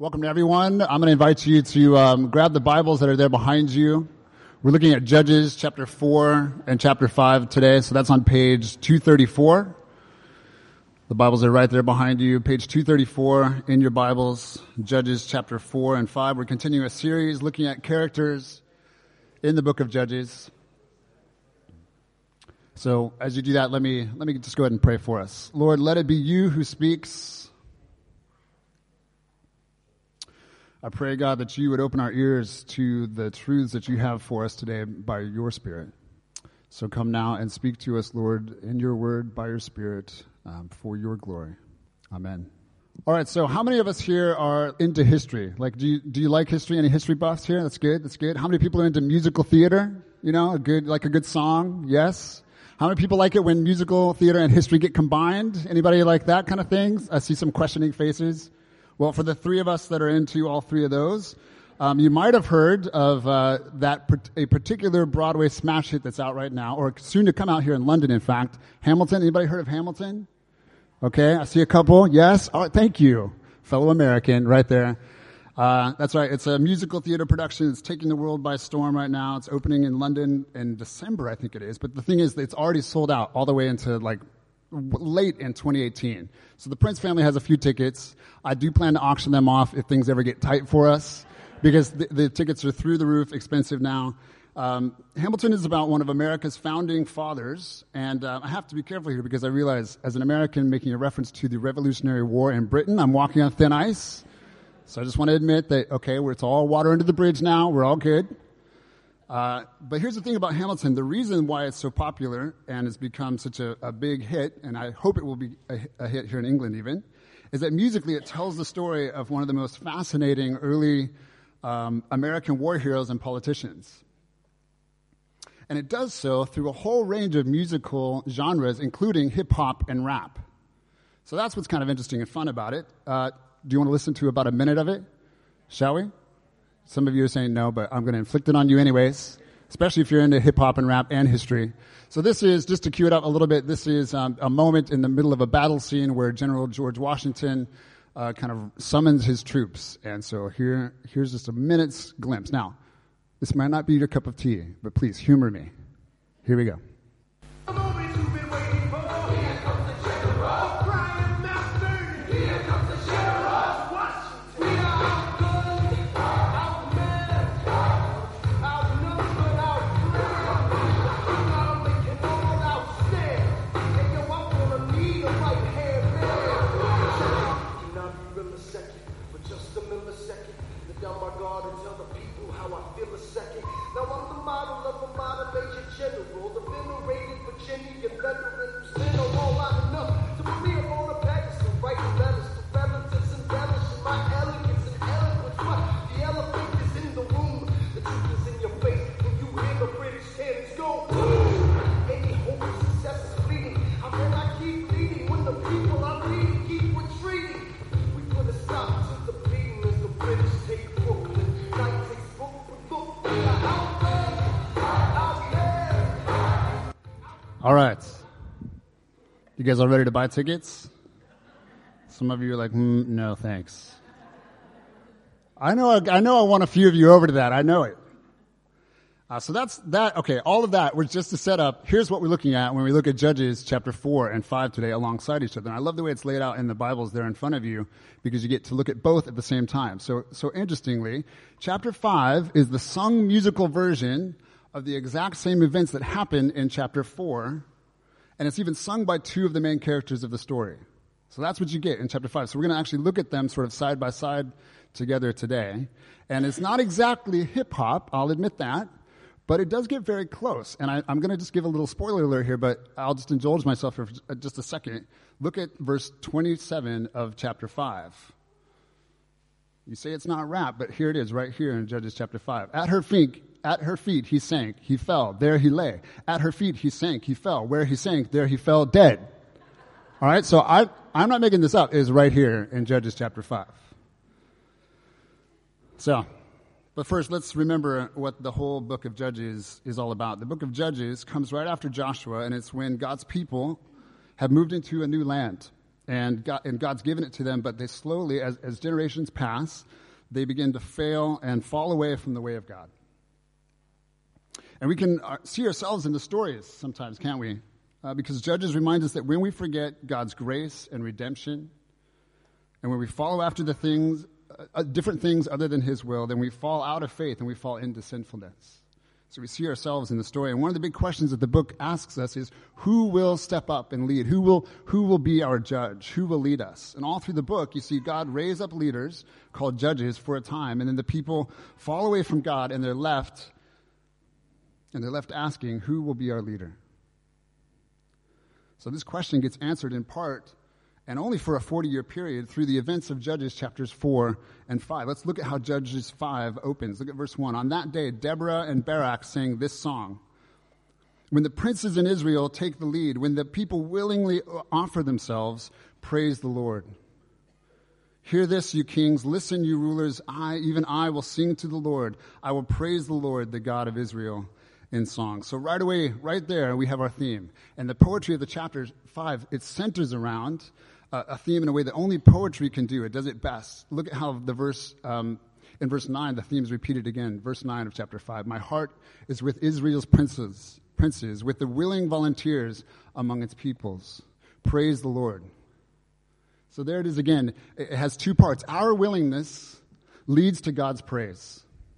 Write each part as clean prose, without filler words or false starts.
Welcome to everyone. I'm going to invite you to grab the Bibles that are there behind you. We're looking at Judges chapter 4 and chapter 5 today, so that's on page 234. The Bibles are right there behind you, page 234 in your Bibles, Judges chapter 4 and 5. We're continuing a series looking at characters in the book of Judges. So as you do that, let me just go ahead and pray for us. Lord, let it be you who speaks. I pray, God, that you would open our ears to the truths that you have for us today by your Spirit. So come now and speak to us, Lord, in your word, by your Spirit, for your glory. Amen. All right, so how many of us here are into history? Like, do you like history? Any history buffs here? That's good, that's good. How many people are into musical theater? You know, a good song? Yes. How many people like it when musical theater and history get combined? Anybody like that kind of thing? I see some questioning faces. Well, for the three of us that are into all three of those, you might have heard of a particular Broadway smash hit that's out right now, or soon to come out here in London, in fact. Hamilton. Anybody heard of Hamilton? Okay, I see a couple. Yes. All right, thank you, fellow American, right there. That's right. It's a musical theater production. It's taking the world by storm right now. It's opening in London in December, I think it is. But the thing is, it's already sold out all the way into late in 2018. So the Prince family has a few tickets. I do plan to auction them off if things ever get tight for us, because the tickets are through the roof, expensive now. Hamilton is about one of America's founding fathers, and I have to be careful here because I realize as an American making a reference to the Revolutionary War in Britain, I'm walking on thin ice. So I just want to admit that, okay, it's all water under the bridge now. We're all good. But here's the thing about Hamilton. The reason why it's so popular and has become such a big hit, and I hope it will be a hit here in England even, is that musically it tells the story of one of the most fascinating early American war heroes and politicians. And it does so through a whole range of musical genres, including hip-hop and rap. So that's what's kind of interesting and fun about it. Do you want to listen to about a minute of it? Shall we? Some of you are saying no, but I'm going to inflict it on you anyways, especially if you're into hip-hop and rap and history. So this is, just to cue it up a little bit, this is a moment in the middle of a battle scene where General George Washington kind of summons his troops. And so here's just a minute's glimpse. Now, this might not be your cup of tea, but please humor me. Here we go. All right. You guys all ready to buy tickets? Some of you are like, no, thanks. I know I want a few of you over to that. I know it. So that's that. Okay, all of that was just to set up. Here's what we're looking at when we look at Judges chapter 4 and 5 today alongside each other. And I love the way it's laid out in the Bibles there in front of you because you get to look at both at the same time. So interestingly, chapter 5 is the sung musical version of the exact same events that happen in chapter 4, and it's even sung by two of the main characters of the story. So that's what you get in chapter 5. So we're going to actually look at them sort of side by side together today. And it's not exactly hip-hop, I'll admit that, but it does get very close. And I'm going to just give a little spoiler alert here, but I'll just indulge myself for just a second. Look at verse 27 of chapter 5. You say it's not rap, but here it is right here in Judges chapter 5. At her feet he sank, he fell, there he lay. At her feet he sank, he fell. Where he sank, there he fell dead. All right, so I'm not making this up. It is right here in Judges chapter 5. So, but first let's remember what the whole book of Judges is all about. The book of Judges comes right after Joshua, and it's when God's people have moved into a new land. And God's given it to them, but they slowly, as generations pass, they begin to fail and fall away from the way of God. And we can see ourselves in the stories sometimes, can't we? Because Judges remind us that when we forget God's grace and redemption, and when we follow after the things, different things other than his will, then we fall out of faith and we fall into sinfulness. So we see ourselves in the story. And one of the big questions that the book asks us is, who will step up and lead? Who will be our judge? Who will lead us? And all through the book, you see God raise up leaders called judges for a time, and then the people fall away from God, and they're left asking, who will be our leader? So this question gets answered in part, and only for a 40-year period, through the events of Judges chapters 4 and 5. Let's look at how Judges 5 opens. Look at verse 1. On that day, Deborah and Barak sang this song. When the princes in Israel take the lead, when the people willingly offer themselves, praise the Lord. Hear this, you kings. Listen, you rulers. Even I will sing to the Lord. I will praise the Lord, the God of Israel, in song. So right away, right there, we have our theme. And the poetry of the chapter 5, it centers around a theme in a way that only poetry can do. It does it best. Look at how the verse, in verse 9, the theme is repeated again. Verse 9 of chapter 5. My heart is with Israel's princes, with the willing volunteers among its peoples. Praise the Lord. So there it is again. It has two parts. Our willingness leads to God's praise.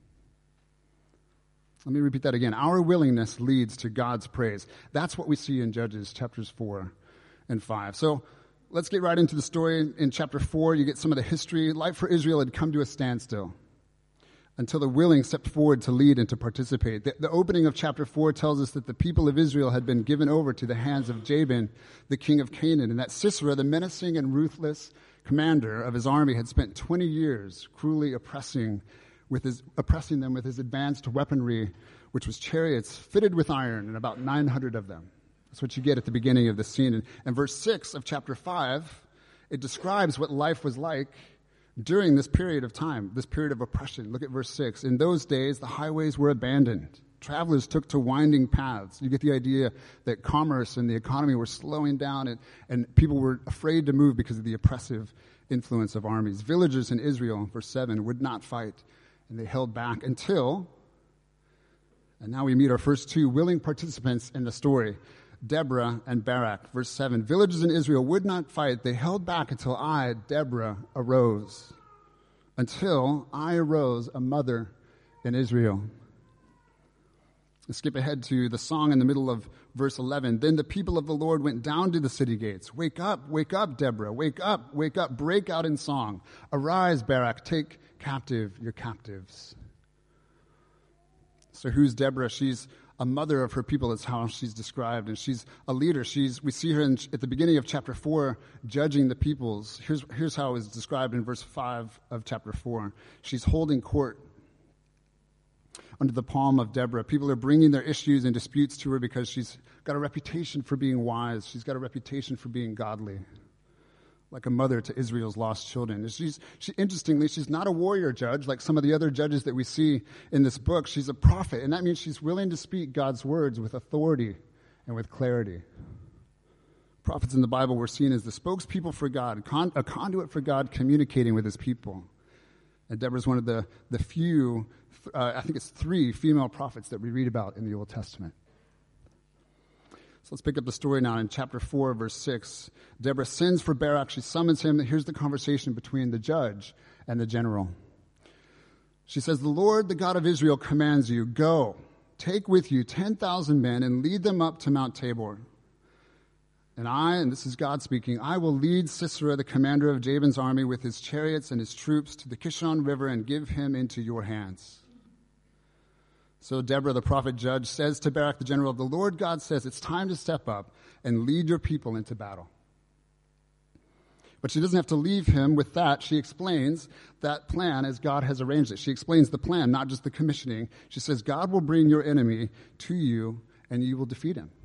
Let me repeat that again. Our willingness leads to God's praise. That's what we see in Judges chapters 4 and 5. So let's get right into the story. In chapter 4, you get some of the history. Life for Israel had come to a standstill until the willing stepped forward to lead and to participate. The opening of chapter 4 tells us that the people of Israel had been given over to the hands of Jabin, the king of Canaan, and that Sisera, the menacing and ruthless commander of his army, had spent 20 years cruelly oppressing them with his advanced weaponry, which was chariots fitted with iron, and about 900 of them. That's what you get at the beginning of the scene. And verse 6 of chapter 5, it describes what life was like during this period of time, this period of oppression. Look at verse 6. In those days, the highways were abandoned. Travelers took to winding paths. You get the idea that commerce and the economy were slowing down, and people were afraid to move because of the oppressive influence of armies. Villagers in Israel, verse 7, would not fight, and they held back until, and now we meet our first two willing participants in the story, Deborah and Barak. Verse 7, villagers in Israel would not fight. They held back until I, Deborah, arose. Until I arose, a mother in Israel. Let's skip ahead to the song in the middle of verse 11. Then the people of the Lord went down to the city gates. Wake up, Deborah. Wake up, break out in song. Arise, Barak, take captive your captives. So who's Deborah? She's a mother of her people. That's how she's described. And she's a leader. We see her at the beginning of chapter 4 judging the peoples. Here's how it is described in verse 5 of chapter 4. She's holding court under the palm of Deborah. People are bringing their issues and disputes to her because she's got a reputation for being wise. She's got a reputation for being godly, like a mother to Israel's lost children. Interestingly, she's not a warrior judge like some of the other judges that we see in this book. She's a prophet, and that means she's willing to speak God's words with authority and with clarity. Prophets in the Bible were seen as the spokespeople for God, a conduit for God communicating with his people. And Deborah's one of the few, I think it's 3 female prophets that we read about in the Old Testament. So let's pick up the story now in chapter 4, verse 6. Deborah sends for Barak. She summons him. Here's the conversation between the judge and the general. She says, the Lord, the God of Israel, commands you, go, take with you 10,000 men and lead them up to Mount Tabor. And this is God speaking, I will lead Sisera, the commander of Jabin's army, with his chariots and his troops to the Kishon River and give him into your hands. So Deborah, the prophet judge, says to Barak, the general, the Lord God says, it's time to step up and lead your people into battle. But she doesn't have to leave him with that. She explains that plan as God has arranged it. She explains the plan, not just the commissioning. She says, God will bring your enemy to you and you will defeat him.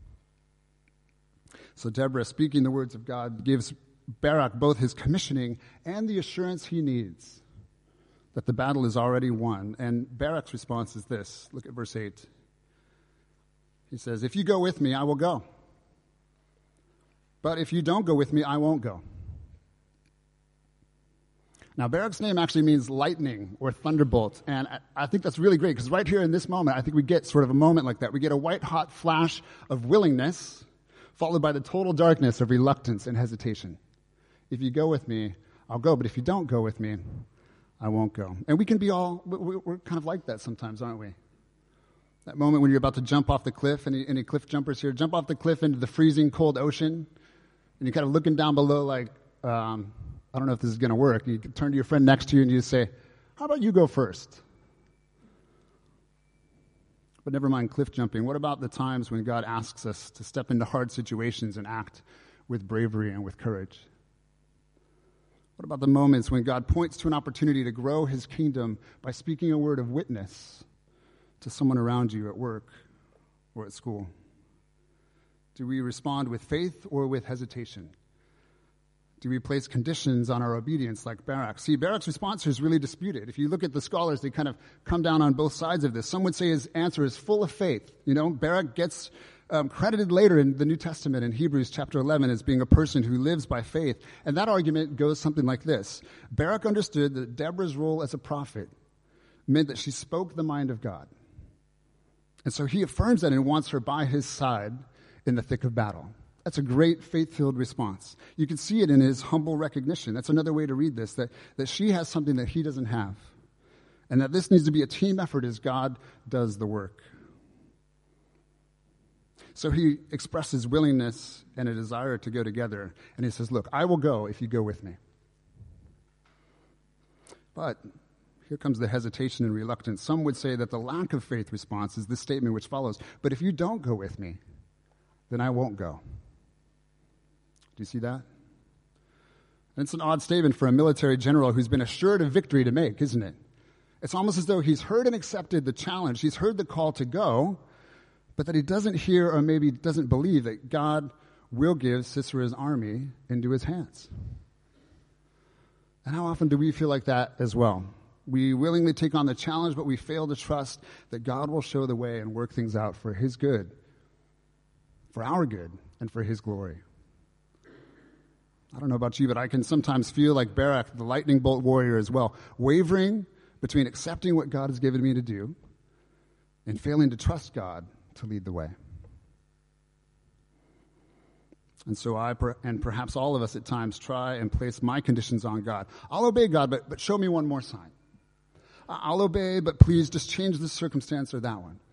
So Deborah, speaking the words of God, gives Barak both his commissioning and the assurance he needs that the battle is already won. And Barak's response is this. Look at verse 8. He says, if you go with me, I will go. But if you don't go with me, I won't go. Now, Barak's name actually means lightning or thunderbolt, and I think that's really great, because right here in this moment, I think we get sort of a moment like that. We get a white-hot flash of willingness, followed by the total darkness of reluctance and hesitation. If you go with me, I'll go, but if you don't go with me, I won't go. And we can be we're kind of like that sometimes, aren't we? That moment when you're about to jump off the cliff, any cliff jumpers here, jump off the cliff into the freezing cold ocean, and you're kind of looking down below like, I don't know if this is going to work. You turn to your friend next to you and you say, how about you go first? But never mind cliff jumping. What about the times when God asks us to step into hard situations and act with bravery and with courage? What about the moments when God points to an opportunity to grow his kingdom by speaking a word of witness to someone around you at work or at school? Do we respond with faith or with hesitation? Do we place conditions on our obedience like Barak? See, Barak's response here is really disputed. If you look at the scholars, they kind of come down on both sides of this. Some would say his answer is full of faith. Barak gets credited later in the New Testament in Hebrews chapter 11 as being a person who lives by faith. And that argument goes something like this. Barak understood that Deborah's role as a prophet meant that she spoke the mind of God. And so he affirms that and wants her by his side in the thick of battle. That's a great faith-filled response. You can see it in his humble recognition. That's another way to read this, that she has something that he doesn't have. And that this needs to be a team effort as God does the work. So he expresses willingness and a desire to go together. And he says, look, I will go if you go with me. But here comes the hesitation and reluctance. Some would say that the lack of faith response is this statement which follows. But if you don't go with me, then I won't go. Do you see that? And it's an odd statement for a military general who's been assured of victory to make, isn't it? It's almost as though he's heard and accepted the challenge. He's heard the call to go, but that he doesn't hear or maybe doesn't believe that God will give Sisera's army into his hands. And how often do we feel like that as well? We willingly take on the challenge, but we fail to trust that God will show the way and work things out for his good, for our good, and for his glory. I don't know about you, but I can sometimes feel like Barak, the lightning bolt warrior as well, wavering between accepting what God has given me to do and failing to trust God to lead the way. And so and perhaps all of us at times try and place my conditions on God. I'll obey God, but show me one more sign. I'll obey, but please just change this circumstance or that one.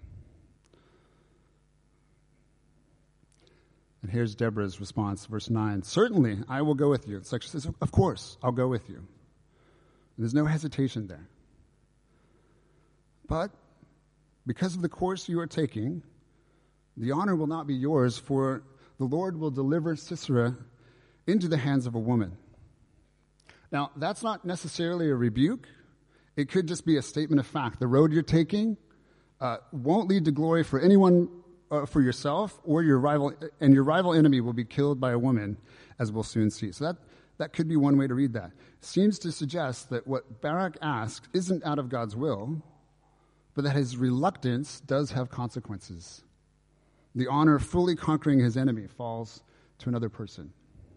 And here's Deborah's response, verse 9. Certainly, I will go with you. It's like she says, of course, I'll go with you. And there's no hesitation there. But because of the course you are taking, the honor will not be yours, for the Lord will deliver Sisera into the hands of a woman. Now, that's not necessarily a rebuke. It could just be a statement of fact. The road you're taking won't lead to glory for anyone, for yourself or your rival, and your rival enemy will be killed by a woman, as we'll soon see. So that could be one way to read that. Seems to suggest that what Barak asks isn't out of God's will, but that his reluctance does have consequences. The honor of fully conquering his enemy falls to another person.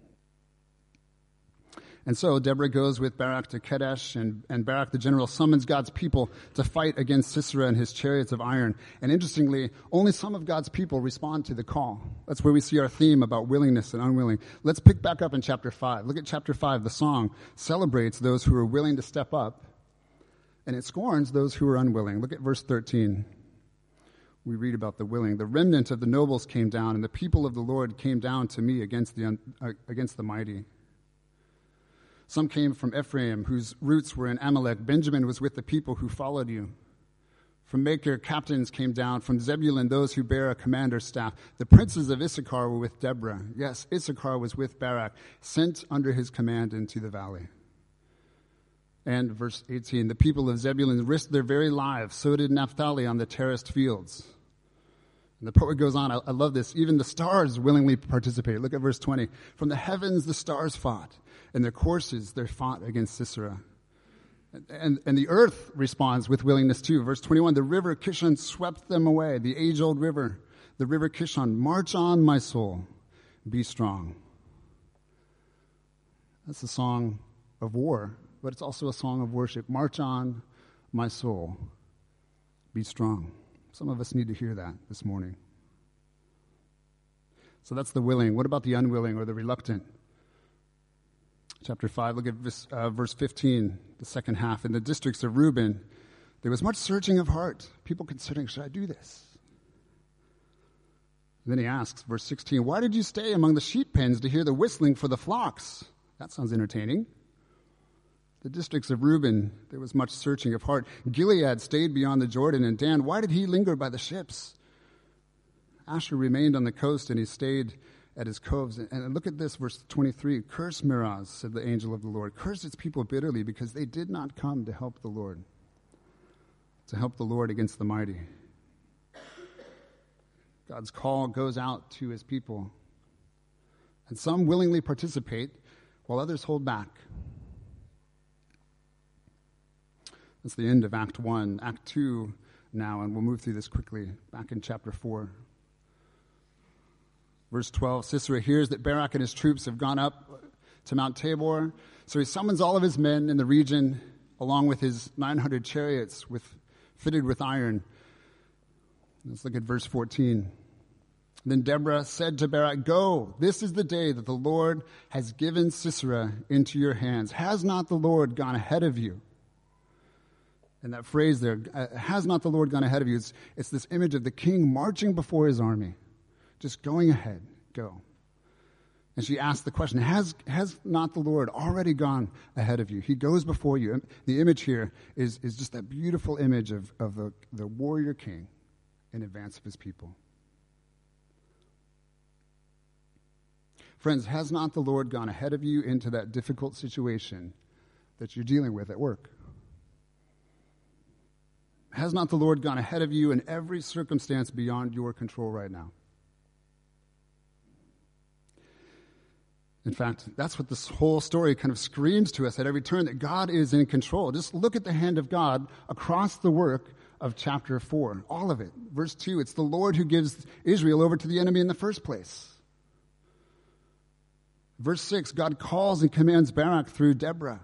And so Deborah goes with Barak to Kadesh, and Barak the general summons God's people to fight against Sisera and his chariots of iron. And interestingly, only some of God's people respond to the call. That's where we see our theme about willingness and unwilling. Let's pick back up in chapter 5. Look at chapter 5. The song celebrates those who are willing to step up, and it scorns those who are unwilling. Look at verse 13. We read about the willing. The remnant of the nobles came down, and the people of the Lord came down to me against the mighty. Some came from Ephraim, whose roots were in Amalek. Benjamin was with the people who followed you. From Machir, captains came down. From Zebulun, those who bear a commander's staff. The princes of Issachar were with Deborah. Yes, Issachar was with Barak, sent under his command into the valley. And verse 18, the people of Zebulun risked their very lives. So did Naphtali on the terraced fields. And the poet goes on, I love this. Even the stars willingly participated. Look at verse 20. From the heavens the stars fought. In their courses, they fought against Sisera. And the earth responds with willingness too. Verse 21, the river Kishon swept them away, the age-old river, the river Kishon. March on, my soul, be strong. That's a song of war, but it's also a song of worship. March on, my soul. Be strong. Some of us need to hear that this morning. So that's the willing. What about the unwilling or the reluctant? Chapter 5, look at verse 15, the second half. In the districts of Reuben, there was much searching of heart, people considering, should I do this? And then he asks, verse 16, why did you stay among the sheep pens to hear the whistling for the flocks? That sounds entertaining. The districts of Reuben, there was much searching of heart. Gilead stayed beyond the Jordan, and Dan, why did he linger by the ships? Asher remained on the coast, and he stayed at his coves. And look at this, verse 23. Curse Meroz, said the angel of the Lord. Curse its people bitterly, because they did not come to help the Lord against the mighty. God's call goes out to his people. And some willingly participate, while others hold back. That's the end of Act 1. Act 2 now, and we'll move through this quickly. Back in chapter 4. Verse 12, Sisera hears that Barak and his troops have gone up to Mount Tabor. So he summons all of his men in the region, along with his 900 chariots fitted with iron. Let's look at verse 14. Then Deborah said to Barak, go, this is the day that the Lord has given Sisera into your hands. Has not the Lord gone ahead of you? And that phrase there, has not the Lord gone ahead of you? It's this image of the king marching before his army. Just going ahead, go. And she asked the question, has not the Lord already gone ahead of you? He goes before you. The image here is just that beautiful image of the warrior king in advance of his people. Friends, has not the Lord gone ahead of you into that difficult situation that you're dealing with at work? Has not the Lord gone ahead of you in every circumstance beyond your control right now? In fact, that's what this whole story kind of screams to us at every turn, that God is in control. Just look at the hand of God across the work of chapter 4, all of it. Verse 2, it's the Lord who gives Israel over to the enemy in the first place. Verse 6, God calls and commands Barak through Deborah.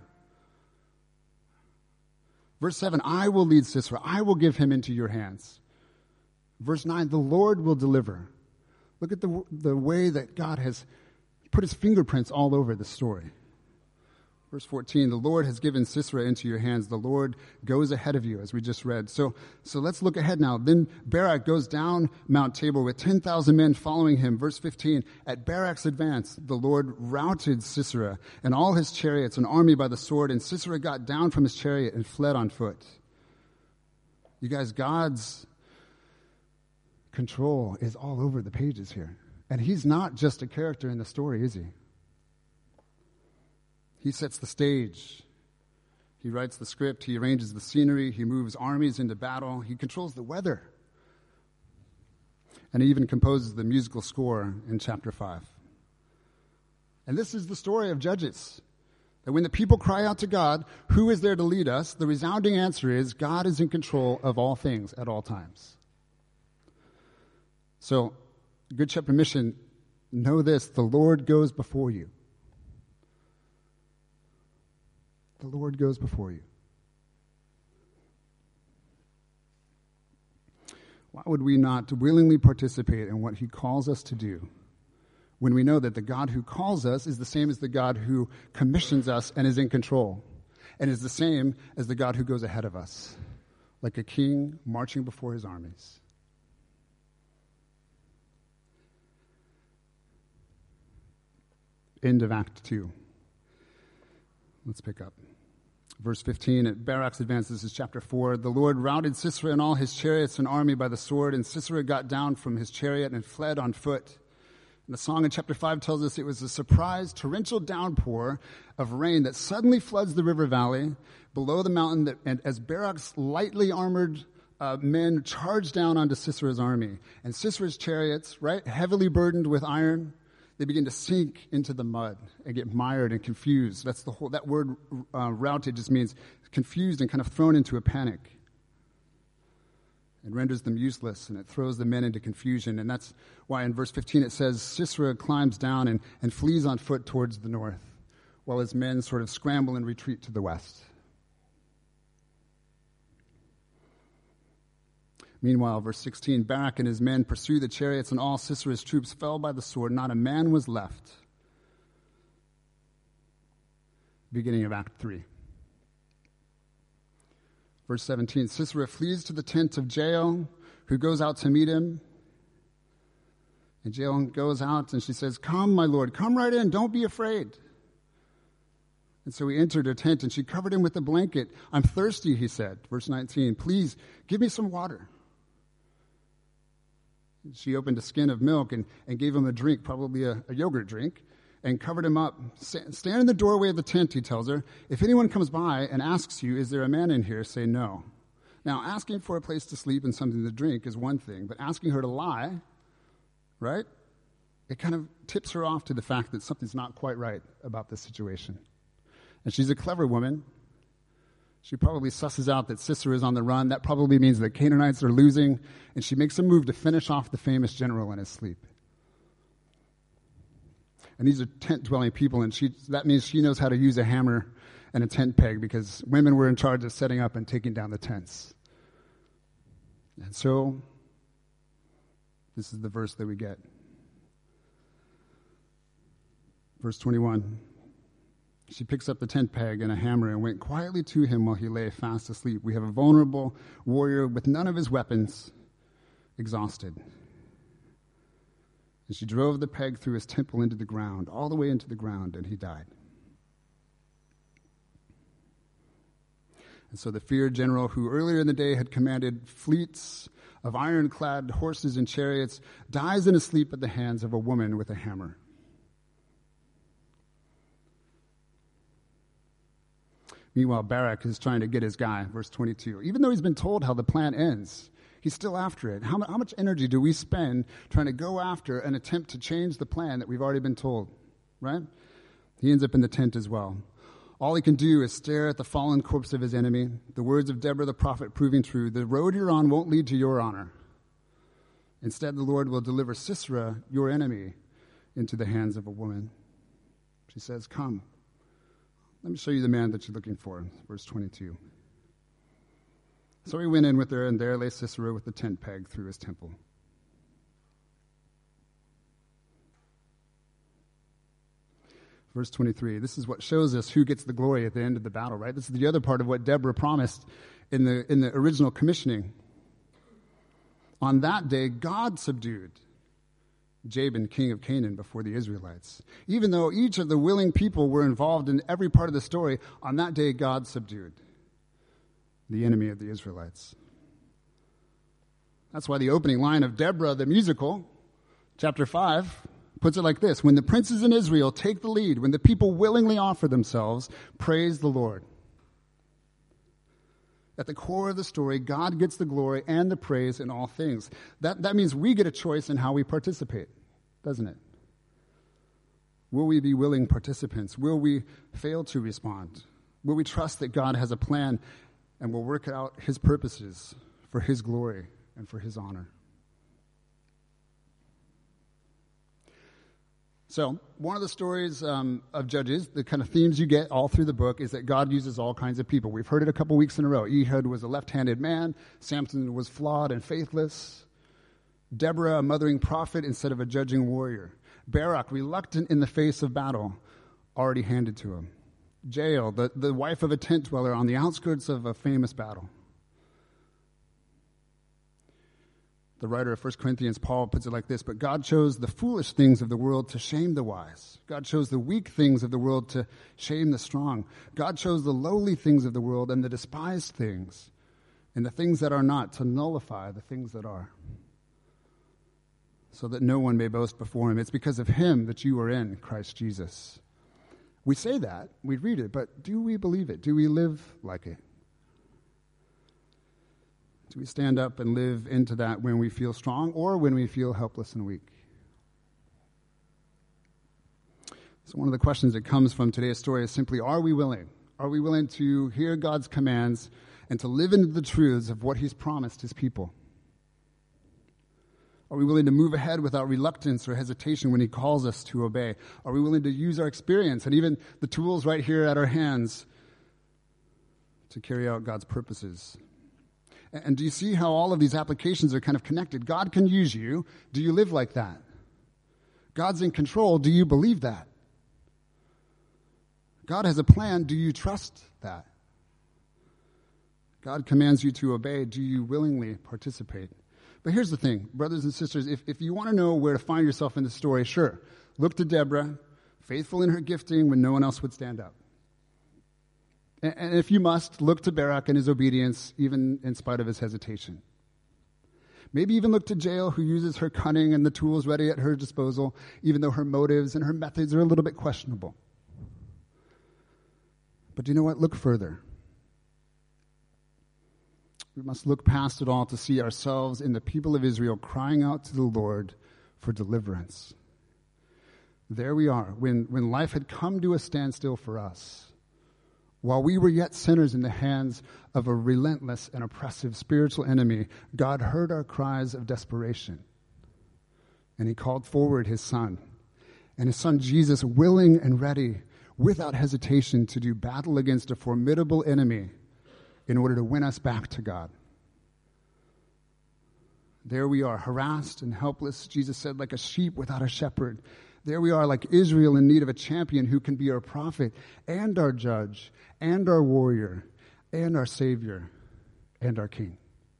Verse 7, I will lead Sisera. I will give him into your hands. Verse 9, the Lord will deliver. Look at the way that God has put his fingerprints all over the story. Verse 14, the Lord has given Sisera into your hands. The Lord goes ahead of you, as we just read. So let's look ahead now. Then Barak goes down Mount Tabor with 10,000 men following him. Verse 15, at Barak's advance, the Lord routed Sisera and all his chariots, an army by the sword, and Sisera got down from his chariot and fled on foot. You guys, God's control is all over the pages here. And he's not just a character in the story, is he? He sets the stage. He writes the script. He arranges the scenery. He moves armies into battle. He controls the weather. And he even composes the musical score in chapter 5. And this is the story of Judges. That when the people cry out to God, who is there to lead us? The resounding answer is God is in control of all things at all times. So, Good Shepherd mission, know this, the Lord goes before you. The Lord goes before you. Why would we not willingly participate in what he calls us to do when we know that the God who calls us is the same as the God who commissions us and is in control, and is the same as the God who goes ahead of us, like a king marching before his armies? End of Act 2. Let's pick up. Verse 15, at Barak's advance, this is chapter 4. The Lord routed Sisera and all his chariots and army by the sword, and Sisera got down from his chariot and fled on foot. And the song in chapter 5 tells us it was a surprise torrential downpour of rain that suddenly floods the river valley below the mountain, and as Barak's lightly armored men charged down onto Sisera's army. And Sisera's chariots, right, heavily burdened with iron, they begin to sink into the mud and get mired and confused. That's the whole, that word routed just means confused and kind of thrown into a panic. It renders them useless, and it throws the men into confusion. And that's why in verse 15 it says, Sisera climbs down and flees on foot towards the north. while his men sort of scramble and retreat to the west. Meanwhile, verse 16, Barak and his men pursue the chariots, and all Sisera's troops fell by the sword. Not a man was left. Beginning of Act 3. Verse 17, Sisera flees to the tent of Jael, who goes out to meet him. And Jael goes out and she says, "Come, my lord, come right in, don't be afraid." And so he entered her tent and she covered him with a blanket. "I'm thirsty," he said. Verse 19, "Please give me some water." She opened a skin of milk and gave him a drink, probably a yogurt drink, and covered him up. "Stand in the doorway of the tent," he tells her. "If anyone comes by and asks you, 'Is there a man in here?' say no." Now, asking for a place to sleep and something to drink is one thing, but asking her to lie, right? It kind of tips her off to the fact that something's not quite right about this situation. And she's a clever woman. She probably susses out that Sisera is on the run. That probably means the Canaanites are losing, and she makes a move to finish off the famous general in his sleep. And these are tent-dwelling people, and that means she knows how to use a hammer and a tent peg because women were in charge of setting up and taking down the tents. And so, this is the verse that we get. Verse 21. She picks up the tent peg and a hammer and went quietly to him while he lay fast asleep. We have a vulnerable warrior with none of his weapons, exhausted. And she drove the peg through his temple into the ground, all the way into the ground, and he died. And so the feared general, who earlier in the day had commanded fleets of ironclad horses and chariots, dies in his sleep at the hands of a woman with a hammer. Meanwhile, Barak is trying to get his guy, verse 22. Even though he's been told how the plan ends, he's still after it. How much energy do we spend trying to go after an attempt to change the plan that we've already been told, right? He ends up in the tent as well. All he can do is stare at the fallen corpse of his enemy, the words of Deborah the prophet proving true. The road you're on won't lead to your honor. Instead, the Lord will deliver Sisera, your enemy, into the hands of a woman. She says, "Come. Let me show you the man that you're looking for." Verse 22. So he went in with her, and there lay Sisera with the tent peg through his temple. Verse 23. This is what shows us who gets the glory at the end of the battle, right? This is the other part of what Deborah promised in the original commissioning. On that day, God subdued Jabin, king of Canaan, before the Israelites. Even though each of the willing people were involved in every part of the story, on that day God subdued the enemy of the Israelites. That's why the opening line of Deborah, the musical, chapter 5, puts it like this: "When the princes in Israel take the lead, when the people willingly offer themselves, praise the Lord." At the core of the story, God gets the glory and the praise in all things. That means we get a choice in how we participate, doesn't it? Will we be willing participants? Will we fail to respond? Will we trust that God has a plan and will work out his purposes for his glory and for his honor? So, one of the stories of Judges, the kind of themes you get all through the book, is that God uses all kinds of people. We've heard it a couple weeks in a row. Ehud was a left-handed man. Samson was flawed and faithless. Deborah, a mothering prophet instead of a judging warrior. Barak, reluctant in the face of battle, already handed to him. Jael, the wife of a tent dweller on the outskirts of a famous battle. The writer of 1 Corinthians, Paul, puts it like this: "But God chose the foolish things of the world to shame the wise. God chose the weak things of the world to shame the strong. God chose the lowly things of the world and the despised things and the things that are not to nullify the things that are, so that no one may boast before him. It's because of him that you are in Christ Jesus." We say that, we read it, but do we believe it? Do we live like it? Do we stand up and live into that when we feel strong or when we feel helpless and weak? So one of the questions that comes from today's story is simply, are we willing? Are we willing to hear God's commands and to live into the truths of what he's promised his people? Are we willing to move ahead without reluctance or hesitation when he calls us to obey? Are we willing to use our experience and even the tools right here at our hands to carry out God's purposes? And do you see how all of these applications are kind of connected? God can use you. Do you live like that? God's in control. Do you believe that? God has a plan. Do you trust that? God commands you to obey. Do you willingly participate? But here's the thing, brothers and sisters, if you want to know where to find yourself in the story, sure, look to Deborah, faithful in her gifting when no one else would stand up. And if you must, look to Barak and his obedience, even in spite of his hesitation. Maybe even look to Jael, who uses her cunning and the tools ready at her disposal, even though her motives and her methods are a little bit questionable. But you know what? Look further. We must look past it all to see ourselves in the people of Israel crying out to the Lord for deliverance. There we are, when life had come to a standstill for us, while we were yet sinners in the hands of a relentless and oppressive spiritual enemy, God heard our cries of desperation. And he called forward his Son. And his Son Jesus, willing and ready, without hesitation, to do battle against a formidable enemy in order to win us back to God. There we are, harassed and helpless, Jesus said, like a sheep without a shepherd. There we are, like Israel, in need of a champion who can be our prophet and our judge and our warrior and our Savior and our King.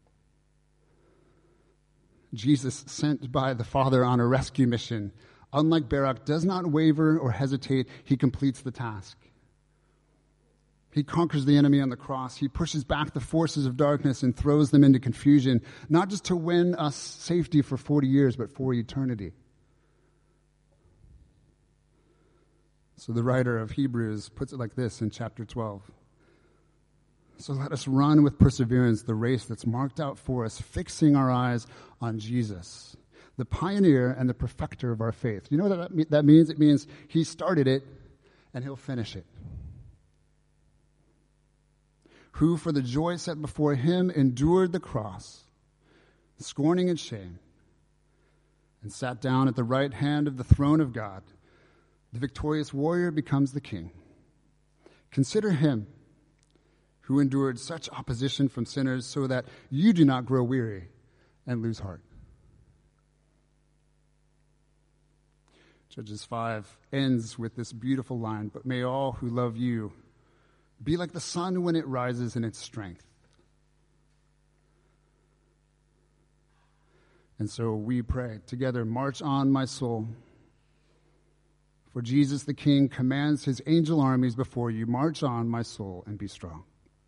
Jesus, sent by the Father on a rescue mission, unlike Barak, does not waver or hesitate. He completes the task. He conquers the enemy on the cross. He pushes back the forces of darkness and throws them into confusion, not just to win us safety for 40 years, but for eternity. So the writer of Hebrews puts it like this in chapter 12. So let us run with perseverance the race that's marked out for us, fixing our eyes on Jesus, the pioneer and the perfecter of our faith. You know what that means? It means he started it and he'll finish it. Who for the joy set before him endured the cross, scorning its shame, and sat down at the right hand of the throne of God. The victorious warrior becomes the king. Consider him who endured such opposition from sinners so that you do not grow weary and lose heart. Judges 5 ends with this beautiful line, but may all who love you be like the sun when it rises in its strength. And so we pray together, march on, my soul. For Jesus the King commands his angel armies before you. March on, my soul, and be strong.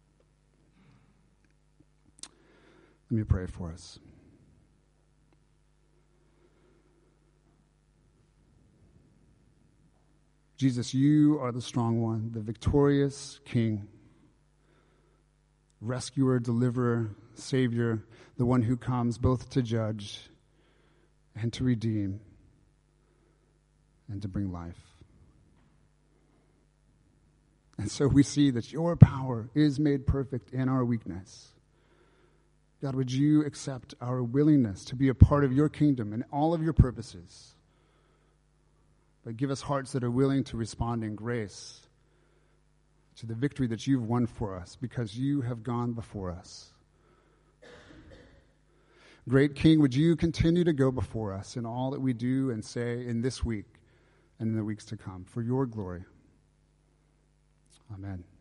Let me pray for us. Jesus, you are the strong one, the victorious King, rescuer, deliverer, Savior, the one who comes both to judge and to redeem and to bring life. And so we see that your power is made perfect in our weakness. God, would you accept our willingness to be a part of your kingdom and all of your purposes? But give us hearts that are willing to respond in grace to the victory that you've won for us because you have gone before us. Great King, would you continue to go before us in all that we do and say in this week and in the weeks to come for your glory. Amen.